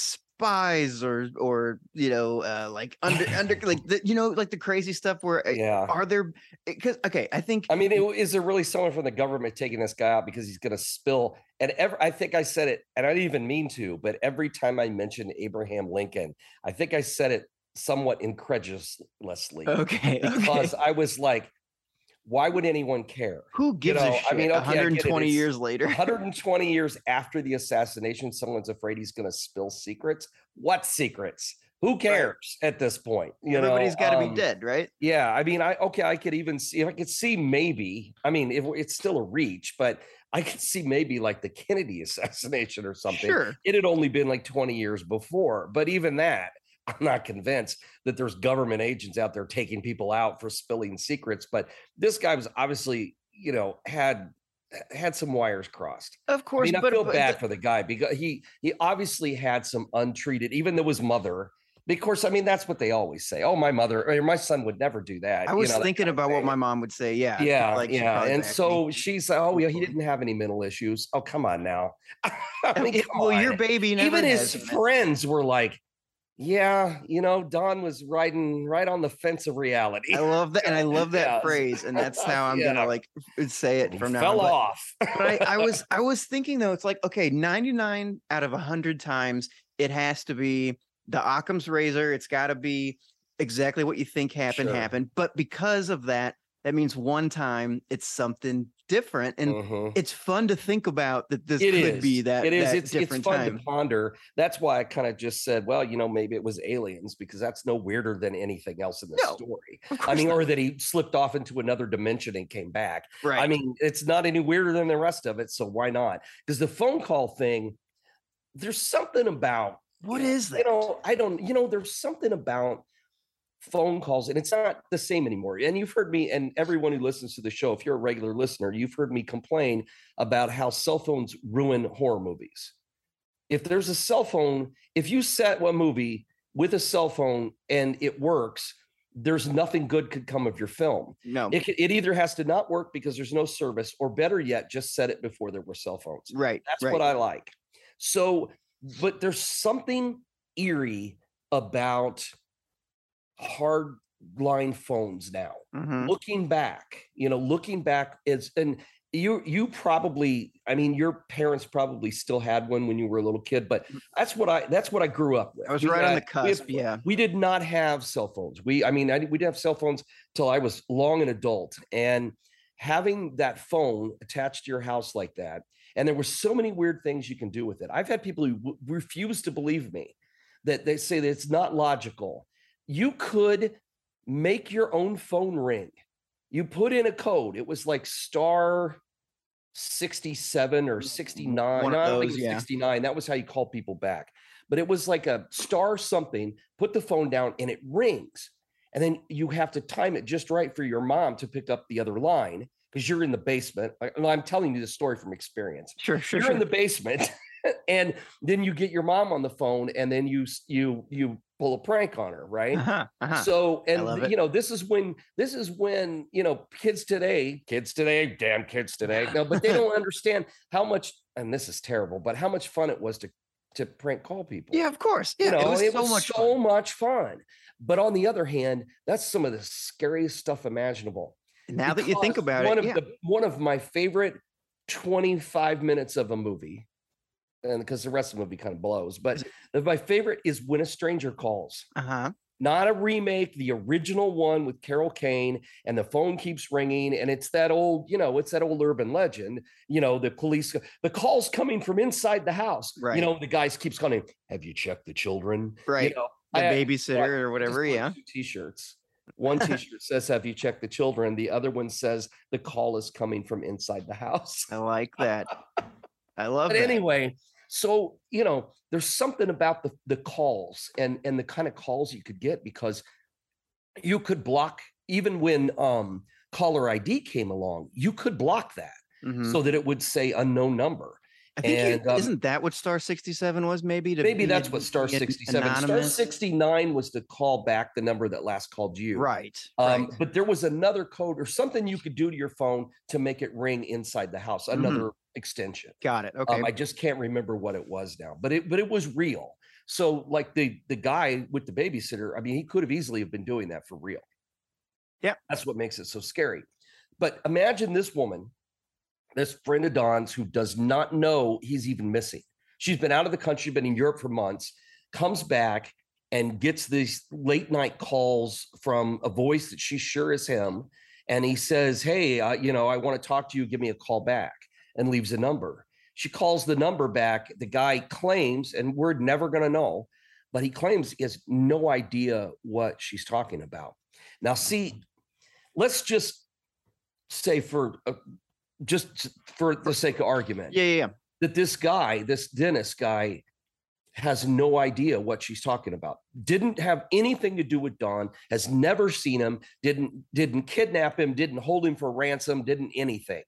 spies or or you know uh like under under like the, you know like the crazy stuff where yeah are there because okay I think I mean it, is there really someone from the government taking this guy out because he's going to spill and ever I think I said it and I didn't even mean to, but every time I mentioned Abraham Lincoln I think I said it somewhat incredulously okay because okay. I was like, why would anyone care? Who gives you know, a shit? I mean, okay, one hundred twenty years later, one hundred twenty years after the assassination, someone's afraid he's going to spill secrets. What secrets? Who cares right. at this point? You Everybody's got to um, be dead, right? Yeah. I mean, I, okay. I could even see if I could see maybe, I mean, if it's still a reach, but I could see maybe like the Kennedy assassination or something. Sure. It had only been like twenty years before, but even that, I'm not convinced that there's government agents out there taking people out for spilling secrets, but this guy was obviously, you know, had had some wires crossed. Of course, I mean, I but, feel but, bad but, for the guy because he he obviously had some untreated, even though his mother. Of course, I mean that's what they always say. Oh, my mother or my son would never do that. I was you know, thinking about what my mom would say. Yeah, yeah, like yeah. And so me. she's like, "Oh, yeah, he didn't have any mental issues." Oh, come on now. I mean, it, come well, on. your baby. Never even has his friends were like. Yeah, you know, Don was riding right on the fence of reality. I love that, and I love that yeah. phrase, and that's how I'm yeah. gonna like say it from now. Fell on. off. But, but I, I was, I was thinking though, it's like okay, ninety-nine out of a hundred times, it has to be the Occam's razor. It's got to be exactly what you think happened, sure. happened. But because of that, that means one time it's something different, and mm-hmm. it's fun to think about that this it could is. be that. It is. That it's different it's fun time. to ponder. That's why I kind of just said, well, you know, maybe it was aliens because that's no weirder than anything else in the no, story. I mean, not. or that he slipped off into another dimension and came back. Right. I mean, it's not any weirder than the rest of it. So why not? Because the phone call thing, there's something about what you know, is that? You know, I don't. You know, there's something about. Phone calls and it's not the same anymore. And you've heard me and everyone who listens to the show, if you're a regular listener, you've heard me complain about how cell phones ruin horror movies. If there's a cell phone, if you set a movie with a cell phone and it works, there's nothing good could come of your film. No, it, it either has to not work because there's no service, or better yet, just set it before there were cell phones. Right. That's right. what I like. So, but there's something eerie about hard line phones now. Mhm. Looking back, you know, looking back is, and you you probably, I mean, your parents probably still had one when you were a little kid, but that's what I that's what I grew up with. I was We right on had- the cusp. We, Yeah. we did not have cell phones. We, I mean, I, we didn't have cell phones till I was long an adult, and having that phone attached to your house like that, and there were so many weird things you can do with it. I've had people who w- refuse to believe me, that they say that it's not logical. You could make your own phone ring. You put in a code. It was like star sixty-seven or sixty-nine. One No, of I don't think those, it was yeah. sixty-nine. That was how you call people back. But it was like a star something. Put the phone down and it rings. And then you have to time it just right for your mom to pick up the other line, because you're in the basement. I- I'm telling you this story from experience. Sure. Sure. You're sure. in the basement, and then you get your mom on the phone, and then you s- you you pull a prank on her, right? uh-huh. Uh-huh. So, and love th- it. you know, this is when this is when you know kids today, kids today, damn kids today. No, but they don't understand how much, and this is terrible, but how much fun it was to to prank call people. Yeah, of course. Yeah, you know, it was so much so fun. much fun. But on the other hand, that's some of the scariest stuff imaginable. Now that you think Because about one it, of yeah. the one of my favorite twenty-five minutes of a movie, and because the rest of the movie kind of blows, but the- my favorite is When a Stranger Calls. Uh-huh. Not a remake, the original one with Carol Kane, and the phone keeps ringing, and it's that old, you know, it's that old urban legend, you know, the police, the call's coming from inside the house. Right. You know, the guys keeps calling, have you checked the children? Right. You know, The I- babysitter or just whatever. bought Yeah. two T-shirts. One T-shirt says, have you checked the children? The other one says, the call is coming from inside the house. I like that. I love But that. anyway, so, you know, there's something about the, the calls and, and the kind of calls you could get, because you could block, even when um, caller I D came along, you could block that Mhm. so that it would say unknown number. I think and, it, um, isn't that what Star sixty-seven was? Maybe to Maybe be that's an- what Star be an sixty-seven, Star anonymous? sixty-nine was to call back the number that last called you. Right. Um, right. But there was another code or something you could do to your phone to make it ring inside the house, Mhm. another extension. Got it. Okay. Um, I just can't remember what it was now, but it but it was real. So like the the guy with the babysitter, I mean, he could have easily have been doing that for real. Yeah. That's what makes it so scary. But imagine this woman, this friend of Don's, who does not know he's even missing. She's been out of the country, been in Europe for months, comes back and gets these late night calls from a voice that she's sure is him. And he says, hey, uh, you know, I want to talk to you. Give me a call back, and leaves a number. She calls the number back. The guy claims, and we're never going to know, but he claims he has no idea what she's talking about. Now, see, let's just say for uh, just for the sake of argument, yeah, yeah, yeah. that this guy, this Dennis guy, has no idea what she's talking about. Didn't have anything to do with Don, has never seen him, didn't didn't kidnap him, didn't hold him for ransom, didn't anything.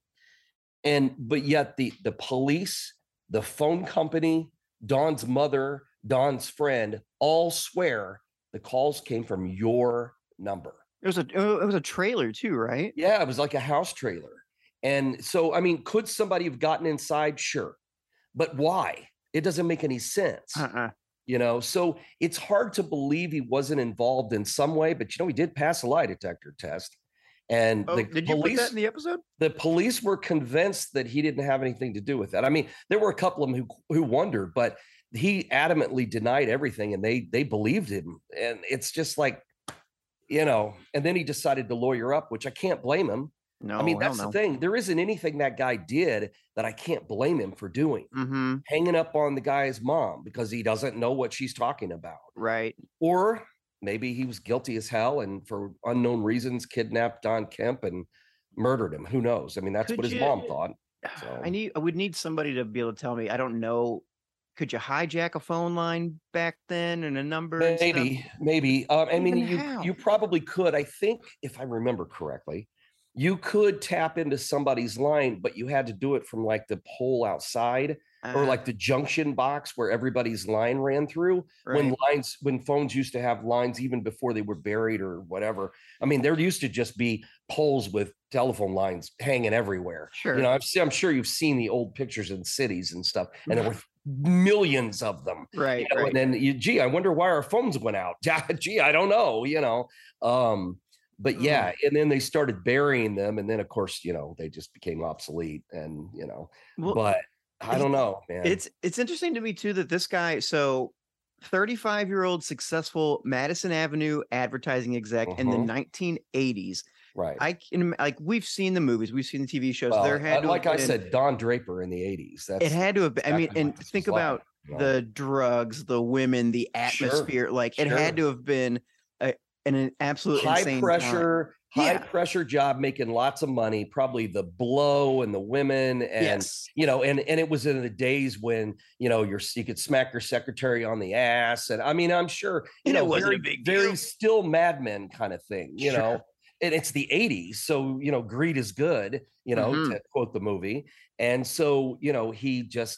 And but yet the the police, the phone company, Don's mother, Don's friend all swear the calls came from your number. It was a it was a trailer too, right? Yeah, it was like a house trailer. And so, I mean, could somebody have gotten inside? Sure. But why? It doesn't make any sense. Uh-uh. You know, so it's hard to believe he wasn't involved in some way, but you know, he did pass a lie detector test. And Oh, the did you put police, that in the episode? the police were convinced that he didn't have anything to do with that. I mean, there were a couple of them who, who wondered, but he adamantly denied everything, and they they believed him. And it's just like, you know, and then he decided to lawyer up, which I can't blame him. No, I mean, hell that's no. the thing. There isn't anything that guy did that I can't blame him for doing. Mm-hmm. Hanging up on the guy's mom because he doesn't know what she's talking about. Right. Or maybe he was guilty as hell and for unknown reasons kidnapped Don Kemp and murdered him. Who knows? I mean, that's Could what his you- mom thought. So I need I would need somebody to be able to tell me. I don't know. Could you hijack a phone line back then and a number? and stuff? maybe, maybe. Um, I mean, Even you how? you probably could. I think if I remember correctly, you could tap into somebody's line, but you had to do it from like the pole outside. or Uh, like the junction box where everybody's line ran through when right. lines, when phones used to have lines even before they were buried or whatever. I mean, there used to just be poles with telephone lines hanging everywhere. Sure. You know, I've seen, I'm sure you've seen the old pictures in cities and stuff, and there were millions of them. Right. You know, right. and then, you, gee, I wonder why our phones went out. Gee, I don't know. You know, um, but yeah, and then they started burying them, and then of course, you know, they just became obsolete, and you know, Well, but I don't know, man. It's it's interesting to me too that this guy, so thirty-five year old successful Madison Avenue advertising exec in the Mhm. nineteen eighties. right. I can like we've seen the movies, we've seen the T V shows. Well, there had uh, to like have I been- said, Don Draper in the eighties. That's it had to have been. I mean, exactly what and this think was like, about you know? the drugs, the women, the Sure, atmosphere. Like it sure. had to have been a, an, an absolute high insane time. pressure, high Yeah. pressure job, making lots of money, probably the blow and the women, and Yes. you know, and and it was in the days when you know you're you could smack your secretary on the ass, and I mean, I'm sure you And it know, wasn't very, a big very deal. still Mad Men kind of thing, you Sure. know. And it's the eighties, so you know, greed is good, you know, Mhm. to quote the movie. And so you know, he just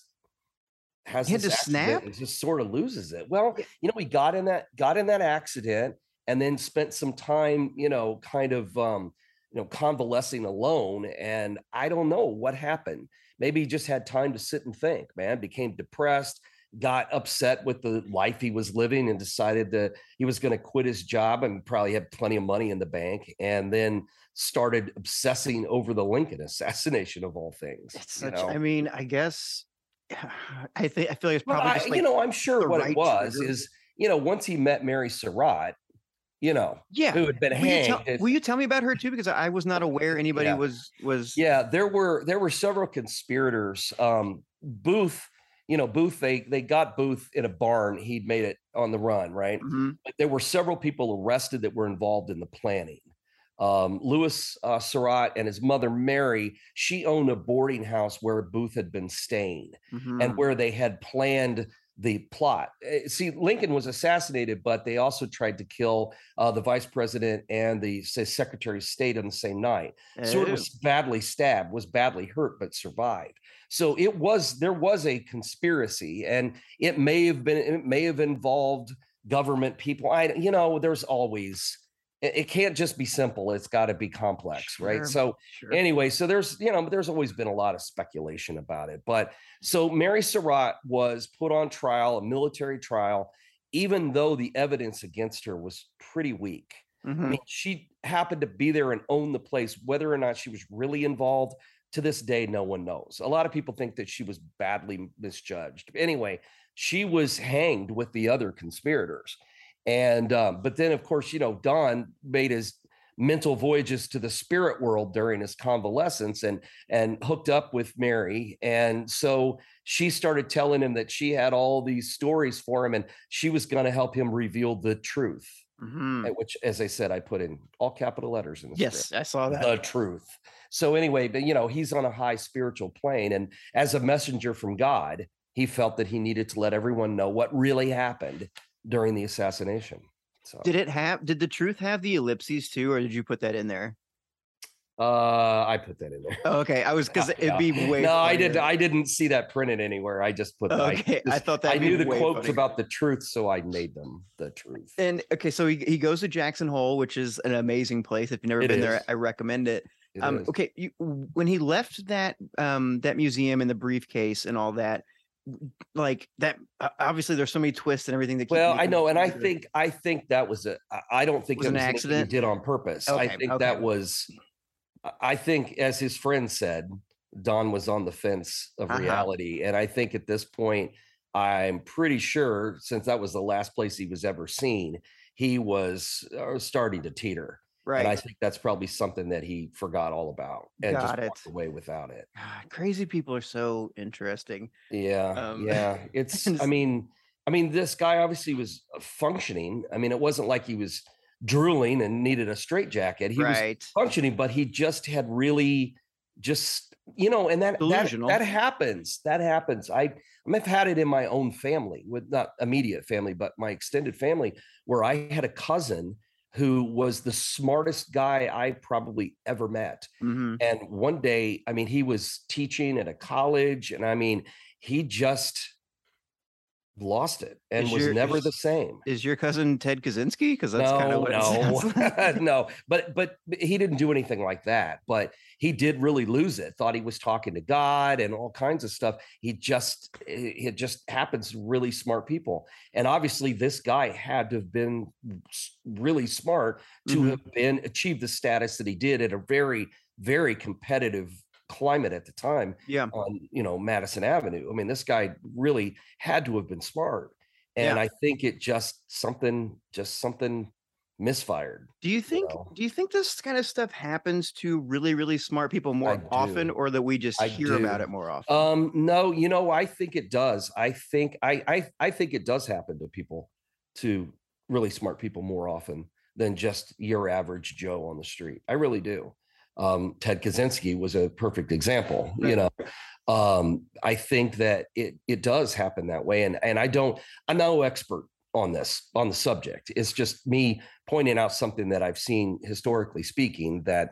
has He had this to accident snap? and just sort of loses it. Well, you know, he got in that got in that accident and then spent some time, you know, kind of um, you know, convalescing alone. And I don't know what happened. Maybe he just had time to sit and think, man, became depressed, got upset with the life he was living and decided that he was going to quit his job and probably had plenty of money in the bank, and then started obsessing over the Lincoln assassination of all things. It's you such. know? I mean, I guess. I think I feel like it's Well, probably I- just like you know, I'm sure the what right it was trigger. is, you know, once he met Mary Surratt, you know, yeah. who had been Will you, tell, hanged. it- will you tell me about her too? Because I was not aware anybody Yeah. was was. yeah, there were there were several conspirators. Um, Booth, you know, Booth, they they got Booth in a barn. He'd made it on the run, right? Mhm. But there were several people arrested that were involved in the planning. Um, Louis uh, Surratt and his mother Mary, she owned a boarding house where Booth had been staying, Mhm. and where they had planned the plot. Eh, See, Lincoln was assassinated, but they also tried to kill uh, the vice president and the say, secretary of state on the same night. Seward was badly stabbed, was badly hurt, but survived. So it was there was a conspiracy, and it may have been it may have involved government people. I you know, there's always it, it can't just be simple. It's got to be complex, Sure, right? So sure. anyway, so there's you know there's always been a lot of speculation about it, but so Mary Surratt was put on trial, a military trial, even though the evidence against her was pretty weak. I Mhm. mean, she happened to be there and own the place. Whether or not she was really involved, to this day, no one knows. A lot of people think that she was badly misjudged. Anyway, she was hanged with the other conspirators. And um, but then, of course, you know, Don made his mental voyages to the spirit world during his convalescence and and hooked up with Mary. And so she started telling him that she had all these stories for him and she was going to help him reveal the truth. Mhm. At which, as I said, I put in all capital letters in the Yes, script. I saw that. The truth. So anyway, but you know, he's on a high spiritual plane, and as a messenger from God, he felt that he needed to let everyone know what really happened during the assassination. So Did it have? Did the truth have the ellipses too, or did you put that in there? uh I put that in there. Oh, okay, I was because Yeah. it'd be way. No, I didn't. funnier. I didn't see that printed anywhere. I just put. I Okay, I just- thought that I knew the way quotes funnier. about the truth, so I made them the truth. And okay, so he, he goes to Jackson Hole, which is an amazing place. If you've never It been is. there, I recommend it. It Um, is. okay, you, when he left that um that museum and the briefcase and all that, like that, uh, obviously there's so many twists and everything that. keep Well, I making know, it and I weirder. think I think that was a. I- I don't think Was it an was anything accident? he did on purpose. I Okay, think okay. that was. I think, as his friend said, Don was on the fence of Uh-huh. reality, and I think at this point, I'm pretty sure, since that was the last place he was ever seen, he was uh, starting to teeter. right. And I think that's probably something that he forgot all about and just Got it. walked away without it. God, crazy people are so interesting. Yeah, Um, yeah. It's. and I s- mean, I mean, this guy obviously was functioning. I mean, it wasn't like he was drooling and needed a straitjacket. He was right. functioning, but he just had really just you know, and that that Delusional. that happens. That happens. I I've had it in my own family, with not immediate family, but my extended family, where I had a cousin who was the smartest guy I probably ever met. Mhm. And one day, I mean, he was teaching at a college, and I mean, he just lost it and Is was your- never is- the same. Is your cousin Ted Kaczynski? Because that's kind of No, what it no, sounds like. no. But but he didn't do anything like that. But he did really lose it. Thought he was talking to God and all kinds of stuff. He just it it just happens to really smart people. And obviously, this guy had to have been s- really smart to Mhm. have been achieved the status that he did at a very very competitive climate at the time Yeah. on you know Madison Avenue. I mean, this guy really had to have been smart. And Yeah. I think it just something, just something misfired. Do you think? know? Do you think this kind of stuff happens to really, really smart people more I often, do. or that we just I hear about do. it more often? Um, no, you know, I think it does. I think I, I I think it does happen to people, to really smart people more often than just your average Joe on the street. I really do. Um, Ted Kaczynski was a perfect example. You Right. know, um, I think that it it does happen that way, and and I don't. I'm no expert on this on the subject. It's just me pointing out something that I've seen historically speaking, that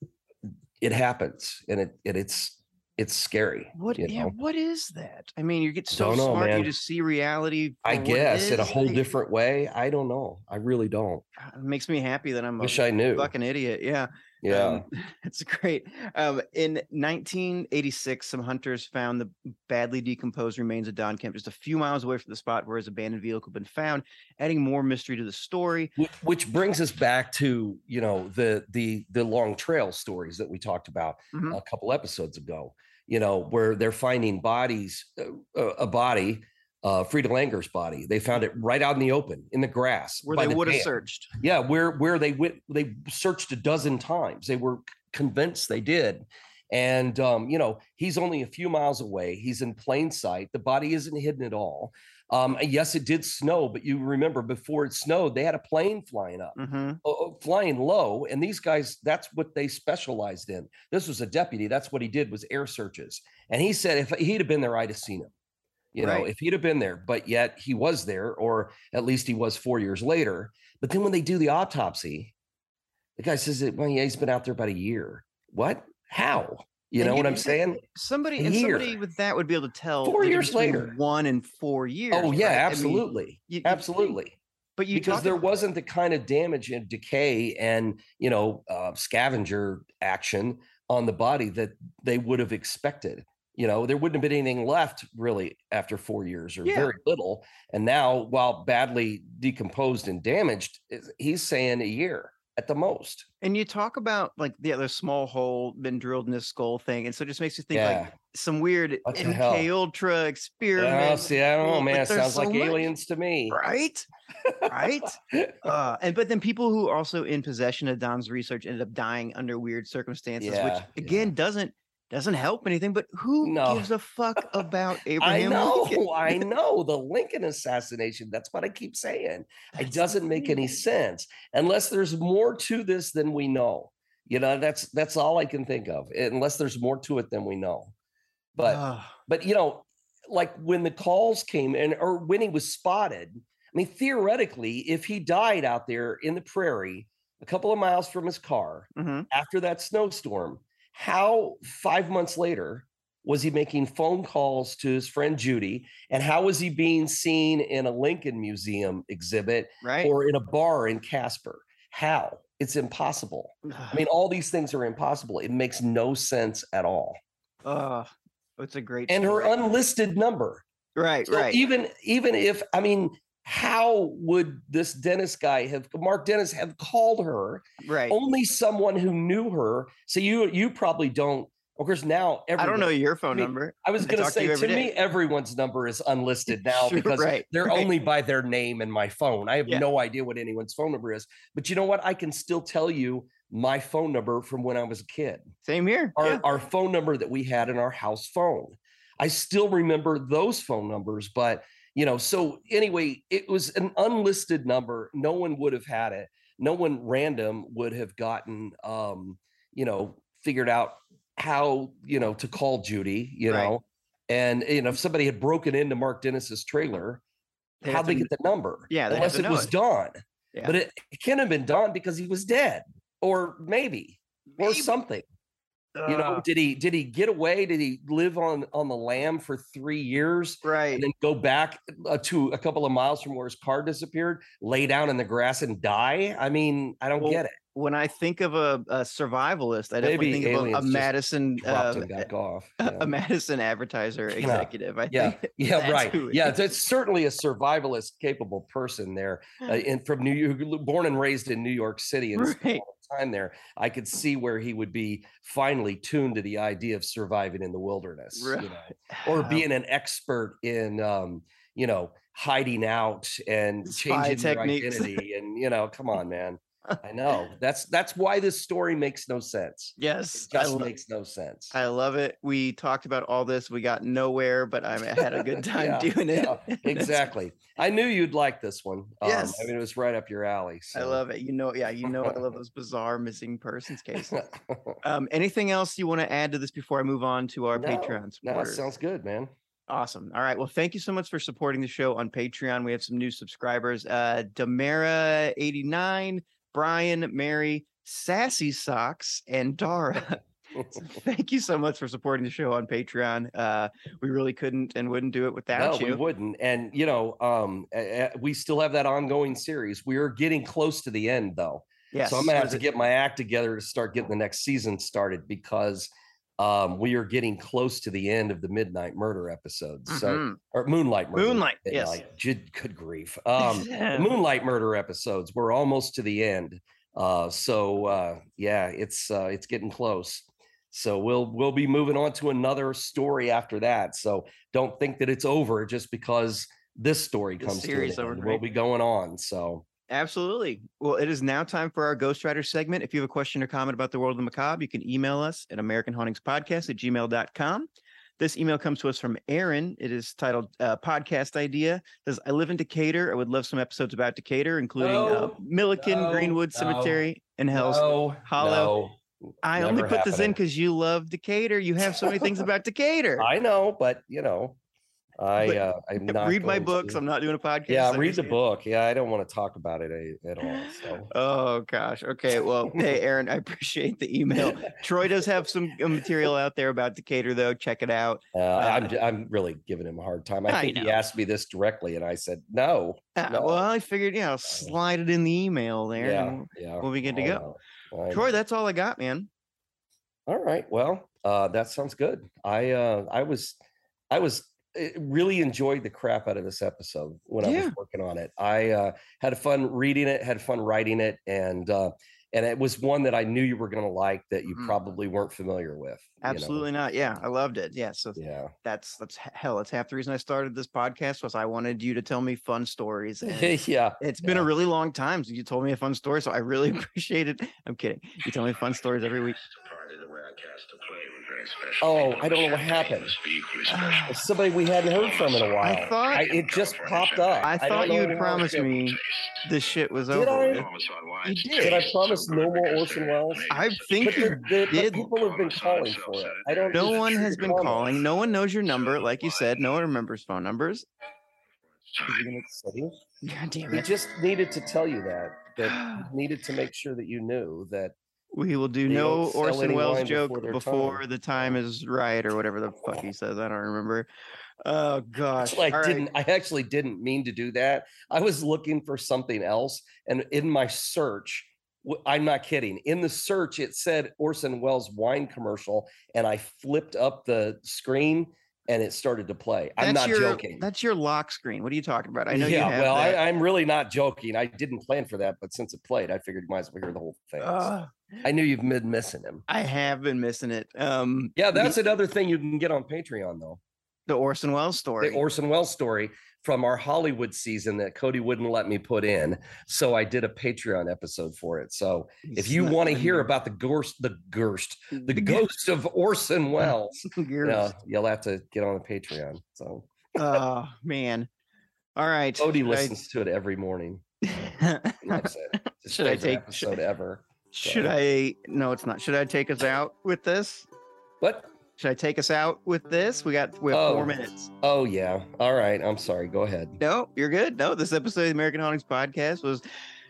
it happens, and it, it it's it's scary. What? you Yeah. know? What is that? I mean, you get so Don't know, smart, you man. just see reality. I for what it guess in a is. whole I- different way. I don't know. I really don't. God, it makes me happy that I'm a Wish I knew. fucking idiot. Yeah. Yeah. Um, it's great. Um, in nineteen eighty-six, some hunters found the badly decomposed remains of Don Kemp just a few miles away from the spot where his abandoned vehicle had been found, adding more mystery to the story. Wh- Which brings us back to you know the the the long trail stories that we talked about Mhm. a couple episodes ago. You know where they're finding bodies, uh, a body, uh, Frida Langer's body. They found it right out in the open in the grass Where by they the would have dam. searched. Yeah, where where they went, they searched a dozen times. They were convinced they did. And um, you know, he's only a few miles away. He's in plain sight. The body isn't hidden at all. Um, and yes, it did snow, but you remember before it snowed, they had a plane flying up, hmm uh, uh, flying low. And these guys, that's what they specialized in. This was a deputy. That's what he did, was air searches. And he said if he'd have been there, I'd have seen him. You know, Right. if he'd have been there, but yet he was there, or at least he was four years later. But then when they do the autopsy, the guy says that, well, yeah, he's been out there about a year. What? How? You And know what I'm and saying? Somebody A and somebody year. with that would be able to tell Four the years difference between later. one and four years. Oh, yeah, right? I mean, absolutely. you- you think- absolutely. but you Because talk there about- wasn't the kind of damage and decay and, you know, uh, scavenger action on the body that they would have expected. You know, there wouldn't have been anything left really after four years or Yeah. very little. And now, while badly decomposed and damaged, is- he's saying a year at the most. And you talk about like the other small hole been drilled in this skull thing, and so it just makes you think Yeah. like some weird What the M hell? K Ultra Oh, experiment. see, I don't know, Well, man. but It there's sounds like so much, aliens to me. right? Right? Uh, and but then people who are also in possession of Don's research ended up dying under weird circumstances, Yeah, which yeah. again doesn't doesn't help anything. But who No. gives a fuck about I Abraham know, Lincoln? I know. The Lincoln assassination. That's what I keep saying. It That's doesn't make any insane. sense unless there's more to this than we know. You know, that's that's all I can think of. Unless there's more to it than we know. But Ugh. but you know, like when the calls came in, or when he was spotted. I mean, theoretically, if he died out there in the prairie, a couple of miles from his car, Mhm. after that snowstorm, how five months later was he making phone calls to his friend Judy? And how was he being seen in a Lincoln Museum exhibit right? or in a bar in Casper? How? It's impossible. I mean, all these things are impossible. It makes no sense at all. uh, it's a great And her story. unlisted number. right, So right. even even if, I mean, how would this Dennis guy have, Mark Dennis, have called her? right. Only someone who knew her. So you you probably don't. Of course, now I don't know everybody- your phone I mean, number. I was I going to talk to say you to every me, day. everyone's number is unlisted now Sure, because right, they're right. only by their name and my phone. I have Yeah. no idea what anyone's phone number is. But you know what? I can still tell you my phone number from when I was a kid. Same here. Our, Yeah. our phone number that we had in our house phone. I still remember those phone numbers, but you know, so anyway, it was an unlisted number. No one would have had it. No one random would have gotten, um, you know, figured out how, you know, to call Judy, you Right. know, and, you know, if somebody had broken into Mark Dennis's trailer, They'd how'd have they to- get the number? Yeah, they'd have Unless to it know was it. Don. Yeah. But it, it can't have been Don because he was dead, or maybe, or Maybe. something. You know, Ugh. did he did he get away? Did he live on on the lam for three years Right. and then go back uh, to a couple of miles from where his car disappeared, lay down in the grass and die? I mean, I don't Well, get it. When I think of a, a survivalist, I definitely Maybe think of a, a aliens just Madison, Dropped uh, him back off. a, Yeah. a Madison advertiser executive. I Yeah, think. yeah, that's right. who it Yeah, is. that's certainly a survivalist, capable person there, uh, and from New York, born and raised in New York City, and spent Right. a lot of time there. I could see where he would be finally tuned to the idea of surviving in the wilderness, Right. you know, or being an expert in, um, you know, hiding out and Spy changing your techniques. identity. And you know, come on, man. I know that's that's why this story makes no sense. Yes, It I, just lo- makes no sense. I love it. We talked about all this. We got nowhere, but I had a good time Yeah, doing it. yeah, exactly. I knew you'd like this one. Um, Yes. I mean, it was right up your alley. I So. love it. You know, yeah, you know, I love those bizarre missing persons cases. Um, anything else you want to add to this before I move on to our no, Patreon no, supporters? sounds good, man. Awesome. All right. Well, thank you so much for supporting the show on Patreon. We have some new subscribers. Uh Damara eighty-nine, Brian, Mary, Sassy Socks, and Dara. So thank you so much for supporting the show on Patreon. Uh we really couldn't and wouldn't do it without No, we you. wouldn't. And you know, um, uh, uh, we still have that ongoing series. We are getting close to the end, though. Yes. So I'm gonna what have is to it? get my act together to start getting the next season started because um, we are getting close to the end of the Midnight Murder episodes. So Mhm. or Moonlight Murder. Moonlight, yes. Midnight. Good, good grief. Um, the Moonlight Murder episodes. We're almost to the end. Uh, so uh, yeah, it's uh, it's getting close. So we'll we'll be moving on to another story after that. So don't think that it's over just because this story The comes to series an over, end. right? We'll be going on. So Absolutely. Well, it is now time for our Ghostwriter segment. If you have a question or comment about the world of the macabre, you can email us at American Hauntings Podcast at gmail dot com. This email comes to us from Aaron. It is titled uh, Podcast Idea. It says, I live in Decatur. I would love some episodes about Decatur, including uh, No, Milliken, no, Greenwood no, Cemetery, and Hell's no, Hollow. no, I only never put this in happening. because you love Decatur. You have so many things about Decatur. I know, but you know, I But uh, I'm not Read my going books. to. I'm not doing a podcast. Yeah, I read the understand. book. Yeah, I don't want to talk about it a- at all. So. Oh gosh. Okay. Well, hey, Aaron, I appreciate the email. Troy does have some uh, material out there about Decatur, though. Check it out. Uh, I'm I'm really giving him a hard time. I I think he know. asked me this directly, and I said no. Uh, no. Well, I figured, you know, slide it in the email there. yeah, and yeah. we'll be good to I go. know, I Troy, know. that's all I got, man. All right. Well, uh, that sounds good. I uh, I was I was uh, really enjoyed the crap out of this episode when I Yeah. was working on it. I uh, had fun reading it, had fun writing it, and uh, and it was one that I knew you were going to like that you Mhm. probably weren't familiar with. you know? Absolutely not. Yeah, I loved it. Yeah. So Yeah. that's that's h- hell. That's half the reason I started this podcast was I wanted you to tell me fun stories. And yeah. it's been Yeah. a really long time since you told me a fun story, so I really appreciate it. I'm kidding. You tell me fun stories every week. Oh, I don't know what happened. It's somebody we hadn't heard from in a while. I thought- it just popped up. I don't thought know you how had it promised happened. me this shit was Did over. I? with. You Did did. I promise no more Orson Welles? I think But, you the, the, but did. people have been calling for it. I don't. No just one has been promise. calling. No one knows your number. Like you said, no one remembers phone numbers. Is he gonna say it? God damn He it. just needed to tell you that. That he needed to make sure that you knew that. We will do They no don't sell Orson any Welles wine joke before their before time. the time is right or whatever the fuck he says. I don't remember. Oh gosh. Actually, I All right. didn't. I actually didn't mean to do that. I was looking for something else, and in my search, w- I'm not kidding. In the search, it said Orson Welles wine commercial, and I flipped up the screen, and it started to play. I'm That's not your, joking. That's your lock screen. What are you talking about? I know you yeah, have well, I, that. I'm really not joking. I didn't plan for that, but since it played, I figured you might as well hear the whole thing. So Ugh, I knew you've been missing him. I have been missing it. Um, Yeah, the- that's another thing you can get on Patreon, though. the Orson Welles story. The Orson Welles story from our Hollywood season that Cody wouldn't let me put in. So I did a Patreon episode for it. So if you Snuck want to in hear there. about the ghost, the ghost, the The ghost of Orson Welles, Yours. yeah, you'll have to get on the Patreon. So Oh man. All right. Cody Should I- listens to it every morning. Loves it. His Should I favorite take- should- episode ever? Should I? No, it's not. Should I take us out with this? What? Should I take us out with this? We got we have Oh. four minutes. Oh yeah. All right. I'm sorry. Go ahead. No, you're good. No, this episode of the American Hauntings podcast was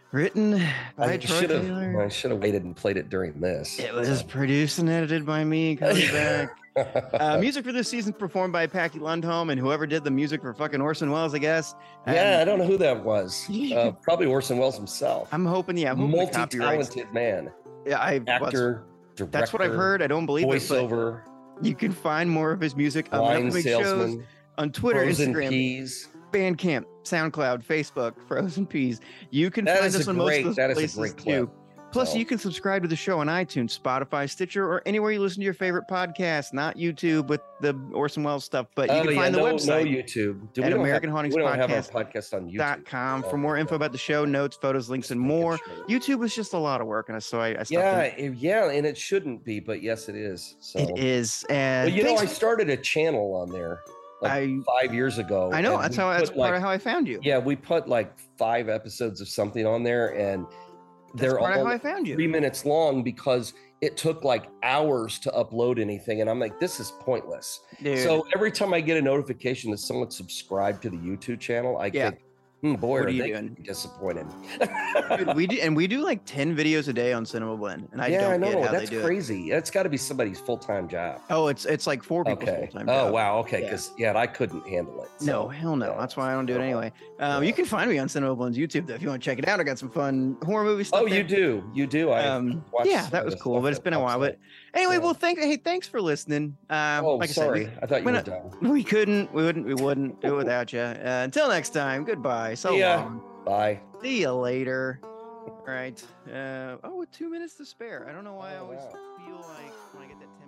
Written by I Troy should have. Taylor. I should have waited and played it during this. It was produced and edited by me, Cody Beck. Uh, music for this season performed by Packy Lundholm and whoever did the music for fucking Orson Welles, I guess. Yeah, Um, I don't know who that was. Uh, probably Orson Welles himself. I'm hoping, yeah, I'm hoping the copyrights. Multi-talented man, Yeah, I actor, director. That's what I've heard. I don't believe it, Voiceover, but you can find more of his music on wine upcoming shows salesman, on Twitter, frozen Instagram, peas. Bandcamp, SoundCloud, Facebook, Frozen Peas. You can That find is us a on most great- of those that is a places great too. clip. Plus, So- you can subscribe to the show on iTunes, Spotify, Stitcher, or anywhere you listen to your favorite podcast. Not YouTube with the Orson Welles stuff, but you Oh, can yeah, find the no, website. no YouTube. Do at we don't American have, Hauntings we don't have our Podcast podcast on YouTube. dot com for Oh, more okay. info about the show, notes, photos, links, and more. YouTube was just a lot of work, and so I, I stopped Yeah, it. it- yeah, and it shouldn't be, but yes, it is. So. It is. And Well, you know, thanks- I started a channel on there like I- five years ago. I know and that's we how that's put, part like, of how I found you. Yeah, we put like five episodes of something on there, and that's they're part of all how I found you. three minutes long because it took like hours to upload anything, and I'm like, this is pointless. Dude. So every time I get a notification that someone subscribed to the YouTube channel, I Yeah. think, hmm, boy, What are are you they doing? disappointed. Dude, we do, and we do like ten videos a day on Cinema Blend, and I yeah, don't I know. get how That's they do it. crazy. That's got to be somebody's full time job. Oh, it's it's like four people Okay. full time. Oh, wow. Okay. Yeah. Because, yeah. I couldn't handle it. No, so, hell no. yeah. That's why I don't do it No. anyway. Um, You Yeah. can find me on Cinema Blend's YouTube though if you want to check it out. I got some fun horror movie stuff. Oh, you there. do. You do. I Um, watched yeah, some that of was the cool, stuff but it's that been a pops while. up. But anyway, Yeah. well, thank hey, thanks for listening. Um, Oh, like sorry. I I thought you we're were not- done. said, we, we couldn't, we wouldn't, we wouldn't do it without you. Uh, until next time, goodbye. So See ya. long. Bye. See you later. All right. Uh, oh, with two minutes to spare. I don't know why I Oh, always wow. feel like when I get that ten